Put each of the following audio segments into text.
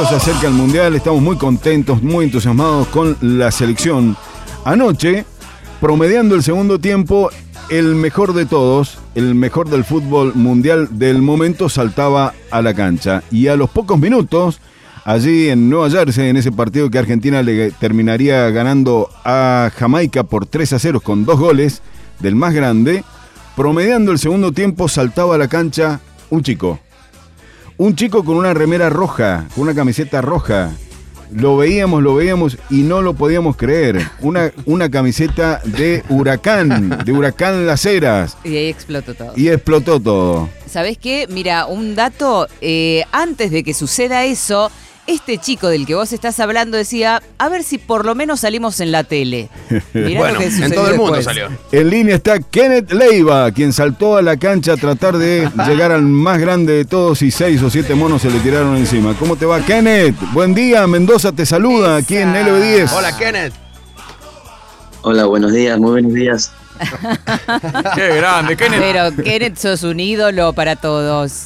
se acerca el Mundial, estamos muy contentos, muy entusiasmados con la selección. Anoche, promediando el segundo tiempo, el mejor de todos, el mejor del fútbol mundial del momento, saltaba a la cancha. Y a los pocos minutos, allí en Nueva Jersey, en ese partido que Argentina le terminaría ganando a Jamaica por 3-0 con 2 goles del más grande, promediando el segundo tiempo, saltaba a la cancha un chico. Un chico con una remera roja, con una camiseta roja. Lo veíamos y no lo podíamos creer. Una camiseta de Huracán Las Heras. Y ahí explotó todo. ¿Sabés qué? Mira, un dato, antes de que suceda eso, este chico del que vos estás hablando decía, a ver si por lo menos salimos en la tele. Mirá bueno, lo que en todo el mundo salió. En línea está Kenneth Leiva, quien saltó a la cancha a tratar de llegar al más grande de todos y 6 o 7 monos se le tiraron encima. ¿Cómo te va, Kenneth? Buen día, Mendoza te saluda aquí en LB10. Hola, Kenneth. Hola, buenos días, muy buenos días. Qué grande, Kenneth. Pero Kenneth, sos un ídolo para todos.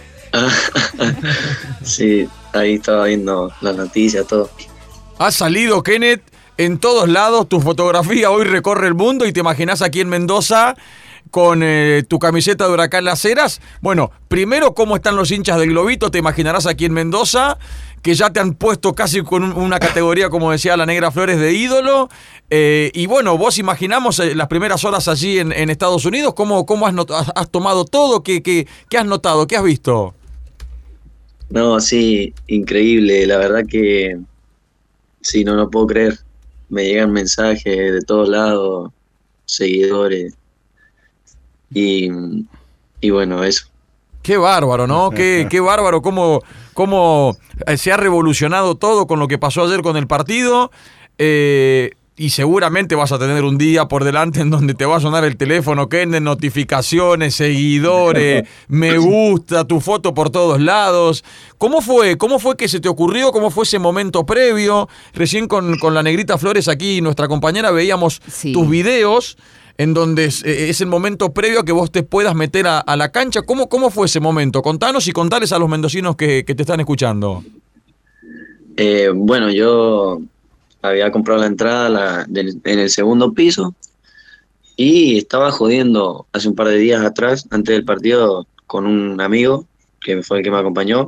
Sí, ahí estaba viendo las noticias, todo. Has salido, Kenneth, en todos lados. Tu fotografía hoy recorre el mundo y te imaginás aquí en Mendoza con tu camiseta de Huracán Las Heras. Bueno, primero, ¿cómo están los hinchas del Globito? Te imaginarás aquí en Mendoza, que ya te han puesto casi con una categoría, como decía la Negra Flores, de ídolo. Y bueno, vos imaginamos las primeras horas allí en Estados Unidos. ¿Cómo has tomado todo? ¿Qué has notado? ¿Qué has visto? No, sí, increíble, la verdad que sí, no puedo creer. Me llegan mensajes de todos lados, seguidores, y bueno, eso. Qué bárbaro, ¿no? Qué bárbaro cómo se ha revolucionado todo con lo que pasó ayer con el partido. Y seguramente vas a tener un día por delante en donde te va a sonar el teléfono, Kenneth, notificaciones, seguidores, me gusta, tu foto por todos lados. ¿Cómo fue que se te ocurrió? ¿Cómo fue ese momento previo? Recién con la Negrita Flores aquí, nuestra compañera, veíamos tus videos en donde es el momento previo a que vos te puedas meter a la cancha. ¿Cómo fue ese momento? Contanos y contales a los mendocinos que te están escuchando. Bueno, yo había comprado la entrada en el segundo piso y estaba jodiendo hace un par de días atrás, antes del partido, con un amigo que fue el que me acompañó.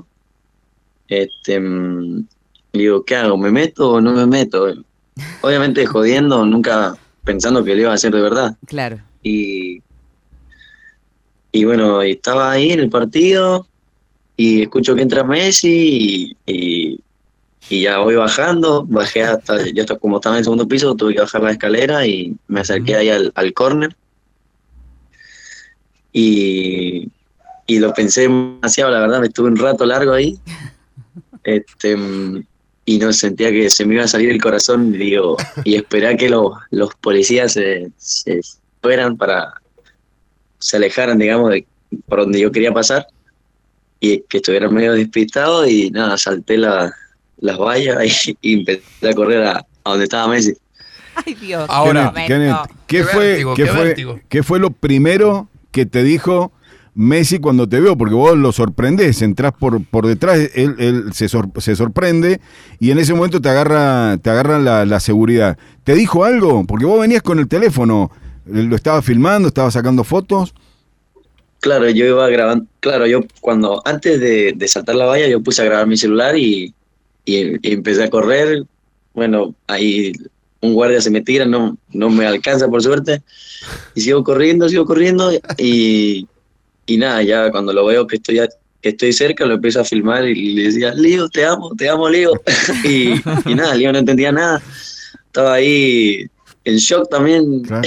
Digo, ¿qué hago? ¿Me meto o no me meto? Obviamente jodiendo, nunca pensando que lo iba a hacer de verdad. Claro. Y bueno, estaba ahí en el partido y escucho que entra Messi y ya voy bajé hasta como estaba en el segundo piso, tuve que bajar la escalera y me acerqué ahí al córner. Y lo pensé demasiado, la verdad, me estuve un rato largo ahí. Y no sentía que se me iba a salir el corazón, y esperé a que los policías se fueran se alejaran, digamos, de por donde yo quería pasar, y que estuvieran medio despistados, y nada, salté las vallas y empecé a correr a donde estaba Messi. Ay, Dios. Ahora, Kenneth, ¿qué fue lo primero que te dijo Messi cuando te veo? Porque vos lo sorprendés, entrás por detrás, él se sorprende y en ese momento te agarra la seguridad. ¿Te dijo algo? Porque vos venías con el teléfono, lo estabas filmando, estabas sacando fotos. Claro, yo iba grabando. Claro, yo antes de saltar la valla, yo puse a grabar mi celular y empecé a correr. Bueno, ahí un guardia se me tira, no me alcanza por suerte, y sigo corriendo y nada, ya cuando lo veo que estoy cerca, lo empiezo a filmar y le decía, Lío, te amo, Lío. y nada, Lío no entendía nada, estaba ahí en shock también. Claro.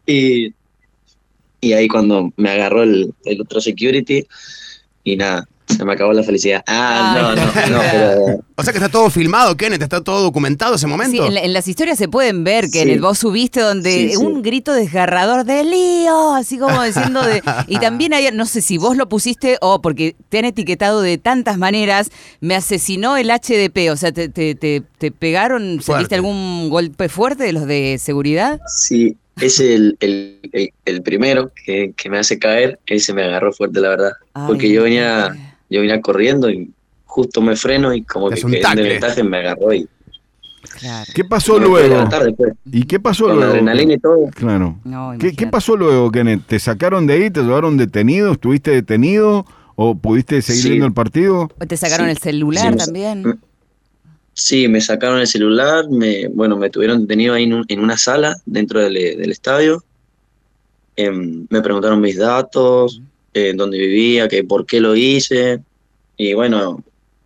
Y ahí cuando me agarró el otro security y nada, se me acabó la felicidad. No, pero... O sea que está todo filmado, Kenneth, está todo documentado ese momento. Sí, en las historias se pueden ver, Kenneth, sí. Vos subiste donde un grito desgarrador de Lío, así como diciendo y también hay, no sé si vos lo pusiste o porque te han etiquetado de tantas maneras, me asesinó el HDP, o sea, te pegaron, ¿sentiste algún golpe fuerte de los de seguridad? Sí, es el primero que me hace caer, ese me agarró fuerte, la verdad. Porque yo venía corriendo y justo me freno y como que Es un quedé en tacle. desventaja y me agarró y Claro. ¿Qué pasó no me pude luego? levantar después. ¿Y qué pasó Con la luego? adrenalina y todo. Claro. No, ¿Qué imagínate. pasó luego, Kenneth? ¿Te sacaron de ahí? ¿Te llevaron detenido? ¿Estuviste detenido? ¿O pudiste seguir Sí. viendo el partido? ¿O te sacaron Sí. el celular Sí. también? Sí, me sacaron el celular, me tuvieron detenido ahí en una sala dentro del estadio. Me preguntaron mis datos, dónde vivía, que por qué lo hice. Y bueno,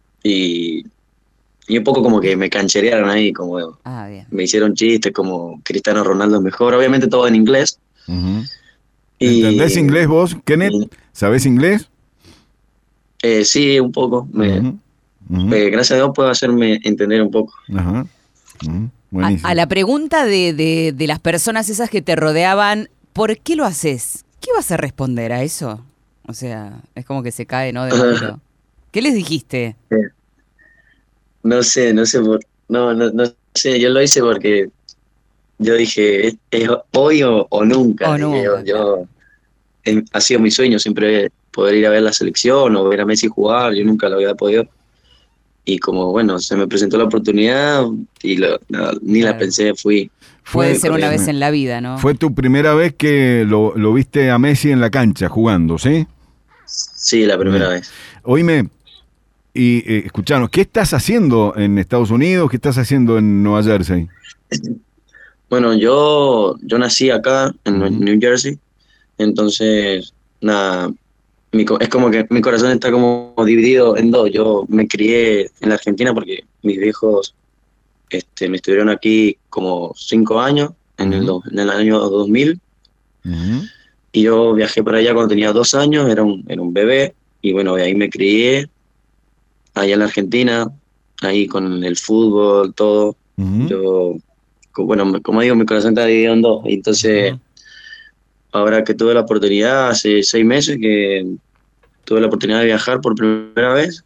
y un poco como que me cancherearon ahí, como Ah, bien. me hicieron chistes como Cristiano Ronaldo es mejor, obviamente todo en inglés. Ujú. Y, ¿Entendés inglés vos, Kenneth? y, ¿Sabés inglés? sí, un poco. Ujú, ujú. Gracias a Dios puedo hacerme entender un poco. Ajá. Ujú. A Buenísimo. la pregunta de las personas esas que te rodeaban, ¿por qué lo haces? ¿Qué vas a responder a eso? O sea, es como que se cae, ¿no? De maduro. ¿Qué les dijiste? No sé, no sé, yo lo hice porque yo dije, es hoy o nunca. O Dije nunca, claro. Ha sido mi sueño siempre poder ir a ver la selección o ver a Messi jugar, yo nunca lo había podido. Y como, bueno, se me presentó la oportunidad y ni la Claro. pensé, fui. Puede ser una corriendo. vez en la vida, ¿no? Fue tu primera vez que lo viste a Messi en la cancha jugando, ¿sí? Sí, la primera Bien. vez. Oíme, y escuchanos, ¿qué estás haciendo en Estados Unidos? ¿Qué estás haciendo en Nueva Jersey? Bueno, yo nací acá, en Ujú. New Jersey, entonces, nada, es como que mi corazón está como dividido en dos. Yo me crié en la Argentina porque mis viejos me estuvieron aquí como 5 años, Ujú. en el año 2000, Ujú. y yo viajé para allá cuando tenía 2 años, era un bebé, y bueno, de ahí me crié, allá en la Argentina, ahí con el fútbol, todo. Ujú. Yo, bueno, como digo, mi corazón está dividido en dos, y entonces, ahora que tuve la oportunidad, hace 6 meses que tuve la oportunidad de viajar por primera vez,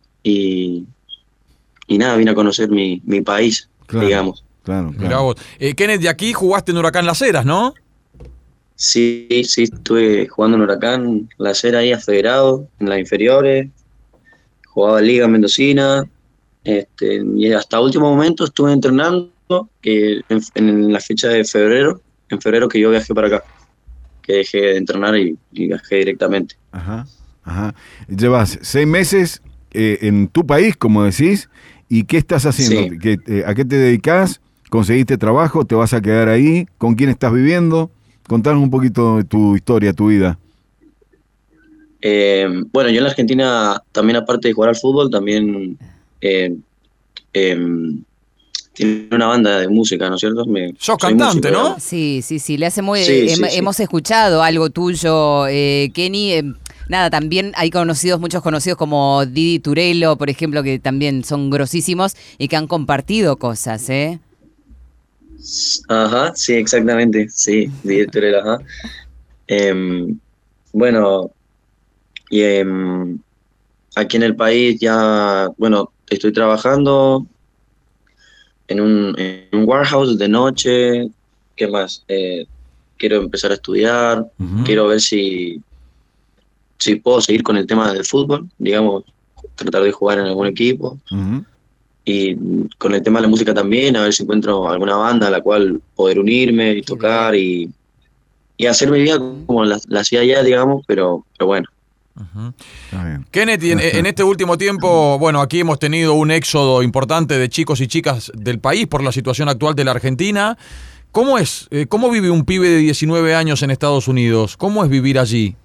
y nada, vine a conocer mi país, Claro, digamos. claro, Mirá claro. vos. Kenneth, de aquí jugaste en Huracán Las Heras, ¿no? Sí, sí, estuve jugando en Huracán, La Cera ahí a federado, en las inferiores, jugaba Liga Mendocina, y hasta último momento estuve entrenando en la fecha de febrero, en febrero que yo viajé para acá, que dejé de entrenar y viajé directamente. Ajá, ajá. Llevas 6 meses en tu país, como decís, ¿y qué estás haciendo? Sí. ¿A qué te dedicas? ¿Conseguiste trabajo? ¿Te vas a quedar ahí? ¿Con quién estás viviendo? Contanos un poquito de tu historia, tu vida. Bueno, yo en la Argentina también, aparte de jugar al fútbol, también eh, tiene una banda de música, ¿no es cierto? Sos Soy cantante, músico, ¿no? digamos. Sí, sí, sí, le hace muy... Sí, sí, sí. Hemos escuchado algo tuyo, Kenny. Nada, también hay muchos conocidos como Didi Turelo, por ejemplo, que también son grosísimos y que han compartido cosas, ¿eh? Ajá, sí, exactamente, sí, director era, ajá. Bueno, y aquí en el país ya, bueno, estoy trabajando en un warehouse de noche. ¿Qué más? Quiero empezar a estudiar, Ujú. quiero ver si puedo seguir con el tema del fútbol, digamos, tratar de jugar en algún equipo. Ujú. Y con el tema de la música también, a ver si encuentro alguna banda a la cual poder unirme y Qué tocar bien. y hacer mi vida como la hacía allá, digamos, pero bueno. Está bien. Kenneth, y en este último tiempo, bueno, aquí hemos tenido un éxodo importante de chicos y chicas del país por la situación actual de la Argentina. ¿Cómo es? ¿Cómo vive un pibe de 19 años en Estados Unidos? ¿Cómo es vivir allí?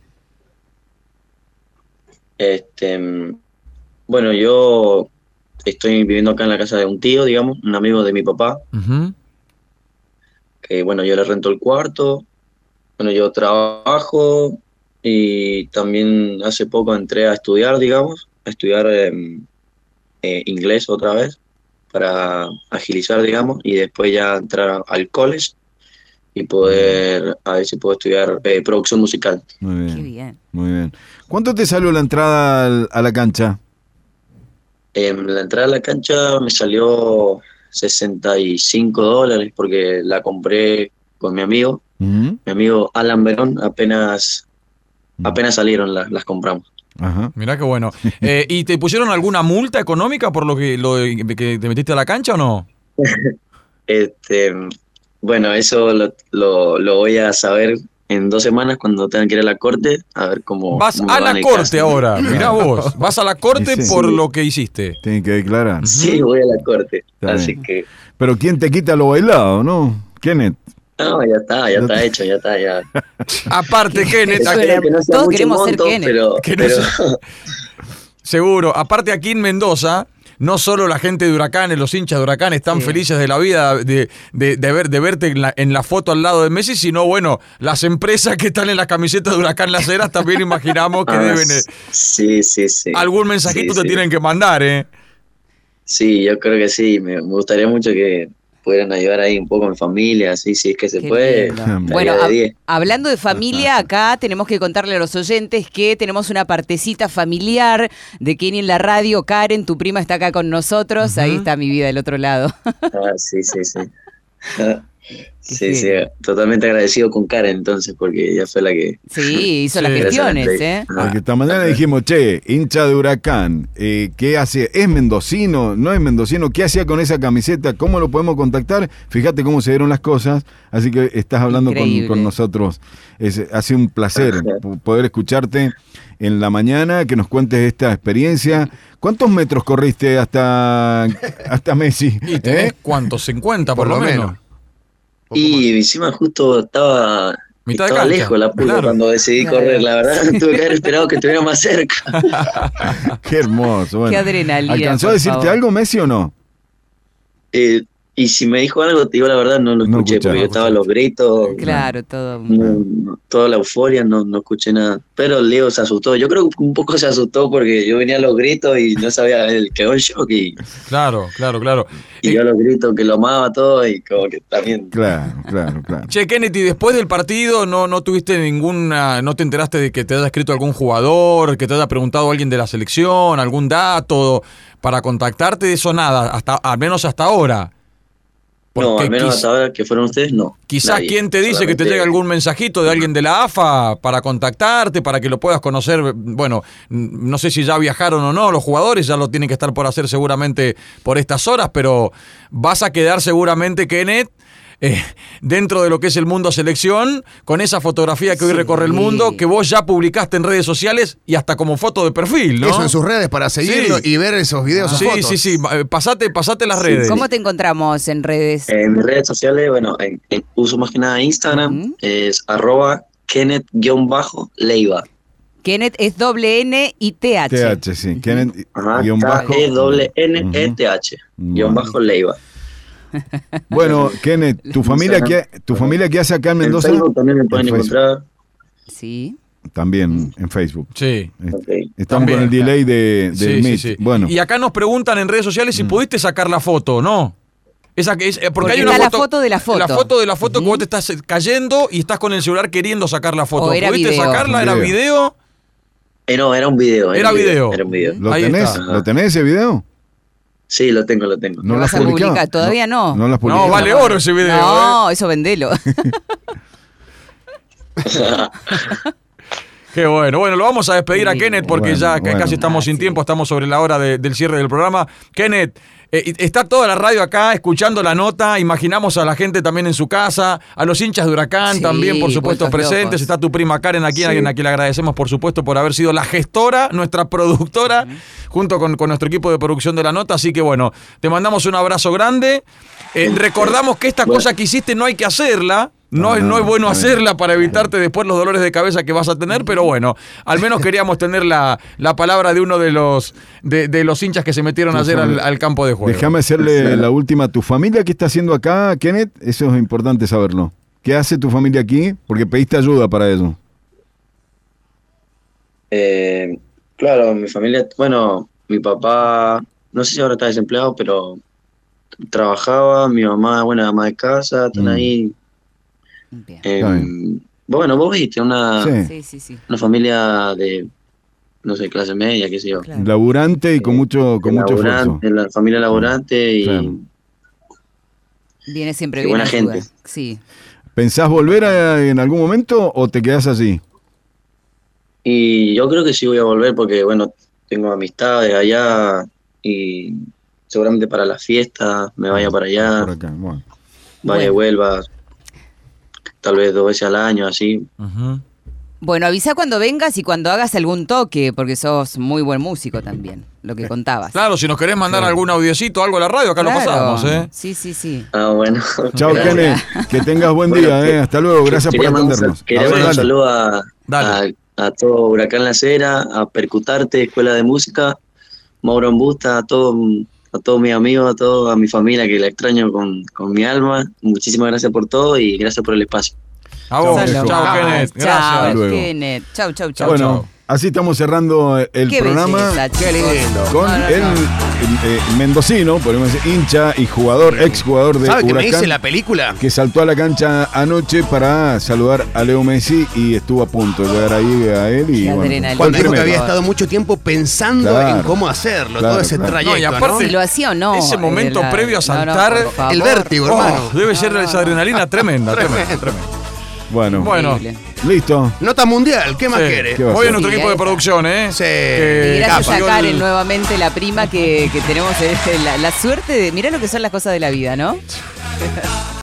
Bueno, yo estoy viviendo acá en la casa de un tío, digamos, un amigo de mi papá, Ujú. que bueno, yo le rento el cuarto. Bueno, yo trabajo y también hace poco entré a estudiar, digamos, a estudiar inglés otra vez para agilizar, digamos, y después ya entrar al college y poder, a ver si puedo estudiar producción musical. Muy Qué bien, bien. muy bien. ¿Cuánto te salió la entrada a la cancha? La entrada a la cancha me salió $65 porque la compré con mi amigo. Ujú. Mi amigo Alan Verón, apenas salieron, las compramos. Ajá. Mirá qué bueno. ¿Y te pusieron alguna multa económica por lo que te metiste a la cancha o no? Bueno, eso lo voy a saber en 2 semanas cuando tengan que ir a la corte, a ver cómo... Vas cómo me a va en la el corte caso. ahora, mirá vos. Vas a la corte Sí, sí. por Sí. lo que hiciste. Tienen que declarar. Sí, voy a la corte. Está Así bien. que... Pero ¿quién te quita lo bailado, no? Kenneth. No, ya está hecho, ya está, ya. Aparte, Kenneth, Espero que no sea Todos mucho queremos ser monto, Kenneth. pero... Que no pero- seguro. Aparte, aquí en Mendoza, no solo la gente de Huracanes, los hinchas de Huracán están Sí. felices de la vida de verte en la foto al lado de Messi, sino, bueno, las empresas que están en la camiseta de Huracán Las Heras también imaginamos que Ah, deben... Sí. algún mensajito Sí, te sí. tienen que mandar, ¿eh? Sí, yo creo que sí. Me gustaría mucho que pudieran ayudar ahí un poco a mi familia, así, si es que se Qué puede. lindo. estaría Bueno, de 10. hablando de familia, acá tenemos que contarle a los oyentes que tenemos una partecita familiar de Kenny en la radio. Karen, tu prima está acá con nosotros. Ahí está mi vida del otro lado. Ah, sí. Sí, genio. totalmente agradecido con Karen entonces, porque ella fue la que... Sí, hizo Sí. las gestiones, ¿eh? Porque esta mañana dijimos, che, hincha de Huracán, ¿qué hace? ¿Es mendocino? ¿No es mendocino? ¿Qué hacía con esa camiseta? ¿Cómo lo podemos contactar? Fíjate cómo se dieron las cosas, así que estás hablando Increíble. con nosotros. Ha sido un placer poder escucharte en la mañana, que nos cuentes esta experiencia. ¿Cuántos metros corriste hasta Messi? ¿Y tenés cuántos? 50 por lo menos. Y encima justo estaba Mitad de estaba cancha, lejos la pulga claro. cuando decidí Claro. correr, la verdad. Tuve que haber esperado que estuviera más cerca. Qué hermoso. Bueno. Qué adrenalina, ¿Alcanzó a por decirte favor. algo Messi o no? Y si me dijo algo, te digo la verdad, no lo No escuché, escuchaste. porque yo estaba a los gritos, Claro, todo. toda la euforia, no escuché nada. Pero Leo se asustó. Yo creo que un poco se asustó porque yo venía a los gritos y no sabía, él quedó en shock y Claro. yo a los gritos que lo amaba todo y como que también... Claro. Che, Kennedy, después del partido no tuviste no te enteraste de que te haya escrito algún jugador, que te haya preguntado alguien de la selección, algún dato para contactarte, eso nada, al menos hasta ahora. No, Porque al menos hasta ahora que fueron ustedes, no. quizás Nadie. quién te dice que te Solamente- llegue algún mensajito de alguien de la AFA para contactarte, para que lo puedas conocer. Bueno, no sé si ya viajaron o no los jugadores, ya lo tienen que estar por hacer seguramente por estas horas, pero vas a quedar seguramente, Kenneth, dentro de lo que es el mundo selección, con esa fotografía que hoy Sí. recorre el mundo, que vos ya publicaste en redes sociales y hasta como foto de perfil, ¿no? Eso en sus redes para seguirlo Sí. y ver esos videos o Sí, fotos. sí. Pasate las redes. ¿Cómo te encontramos en redes? En mis redes sociales, bueno, uso más que nada Instagram, Ujú. es @Kenneth_Leiva. Kenneth es N-I-T-H. TH, sí. Kenneth, Ajá, guión bajo. K-E-N-E-T-H, guión bajo Leiva. Bueno, Kenneth, ¿tu familia qué hace acá en En Mendoza? Facebook también me pueden En Facebook. encontrar. Sí. También en Facebook. Sí. Ok. Estamos También. con el delay del Sí, Meet. sí. Bueno, Y acá nos preguntan en redes sociales si pudiste sacar la foto, ¿no? Esa que es, porque hay Está una la foto de la foto. La foto de la foto que Ujú. vos te estás cayendo y estás con el celular queriendo sacar la foto. O era ¿Pudiste video. sacarla? ¿Era Video. video? No, era un video. Era video. Era un video. ¿lo ahí tenés? está. ¿Lo tenés ese video? Sí, lo tengo. ¿No ¿Lo lo vas has a publicado? publicar? Todavía no. No lo has publicado. No, vale oro ese video. No, eso vendelo. Qué bueno. Bueno, lo vamos a despedir a Kenneth porque Bueno, ya bueno. casi estamos sin sí. tiempo, estamos sobre la hora del cierre del programa. Kenneth, está toda la radio acá escuchando la nota, imaginamos a la gente también en su casa, a los hinchas de Huracán Sí, también, por supuesto, vueltos presentes. locos. Está tu prima Karen aquí, Sí. a quien le agradecemos, por supuesto, por haber sido la gestora, nuestra productora, junto con nuestro equipo de producción de la nota. Así que bueno, te mandamos un abrazo grande. Recordamos que esta cosa que hiciste no hay que hacerla. No es bueno está bien. hacerla para evitarte después los dolores de cabeza que vas a tener, pero bueno, al menos queríamos tener la palabra de uno de los hinchas que se metieron ayer al campo de juego. Déjame hacerle la última. ¿Tu familia qué está haciendo acá, Kenneth? Eso es importante saberlo. ¿Qué hace tu familia aquí? Porque pediste ayuda para eso. Claro, mi familia, bueno, mi papá, no sé si ahora está desempleado, pero trabajaba, mi mamá, buena ama de casa, están ahí. Bien. Está bien. Bueno, vos viste una Sí. familia de, no sé, clase media, qué sé yo. Claro. Laburante y con mucho esfuerzo. Laburante, la familia laburante y Claro. Viene siempre Qué bien. buena ayuda. gente. Sí. ¿Pensás volver en algún momento o te quedás allí? Y yo creo que sí voy a volver porque, bueno, tengo amistades allá y seguramente para las fiestas me vaya para allá, Por acá, bueno. vaya y vuelva, tal vez 2 veces al año, así. Ujú. Bueno, avisa cuando vengas y cuando hagas algún toque, porque sos muy buen músico también, lo que contabas. Claro, si nos querés mandar algún audiocito, algo a la radio, acá Claro. lo pasamos, ¿eh? Sí, sí, sí. Ah, bueno. Chao, Kenneth. Que tengas buen día, Hasta luego. Gracias por Quería mandar atendernos. quería A ver, mandar un dale. saludo Dale. a todo Huracán La Cera, a Percutarte, Escuela de Música, Mauro Ambusta, a todos mis amigos, a mi familia que la extraño con mi alma. Muchísimas gracias por todo y gracias por el espacio. A vos. Chao, Chao, Kenneth. Chao, Gracias. luego. Kenneth. Chau, chau, chau. Bueno, chao. así estamos cerrando el Qué programa belleza, Qué chicos. lindo. con No, no, el no. mendocino, podemos decir, hincha y jugador, exjugador de ¿Sabe que me Huracán, dice la película? que saltó a la cancha anoche para saludar a Leo Messi y estuvo a punto de llegar ahí a él. Y Qué bueno, adrenalina. fue el Cuando dijo que primero. había estado mucho tiempo pensando Claro. en cómo hacerlo, Claro, todo ese claro. trayecto, No, y aparte- Si lo hacía o no. Ese momento previo a saltar, por favor. el vértigo, Oh, hermano. debe ser esa adrenalina tremenda, tremenda. Bueno, Bueno. Increíble. listo. Nota mundial, ¿qué más Sí. quiere? ¿Qué va a Hoy ser? en nuestro Sí, equipo de esa. producción, ¿eh? Sí. Y gracias Capa. a Karen nuevamente, la prima que tenemos la suerte de... Mirá lo que son las cosas de la vida, ¿no?